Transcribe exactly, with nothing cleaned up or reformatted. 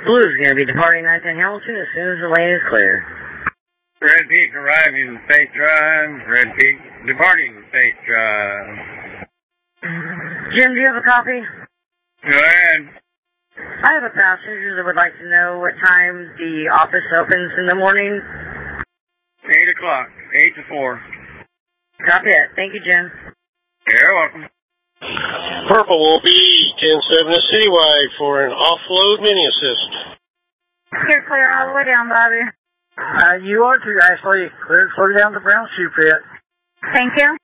Blue's going to be departing nine ten Hamilton as soon as the lane is clear. Red Peak arriving Faith Drive. Red Peak departing Faith Drive. Jim, do you have a copy? Go ahead. I have a passenger that would like to know what time the office opens in the morning. eight o'clock. eight to four. Copy that. Thank you, Jim. You're welcome. Purple will be ten seven to Citywide for an offload mini assist. Clear, clear all the way down, Bobby. Uh, you are to, Ashley. Clear, clear down the brown shoe pit. Thank you.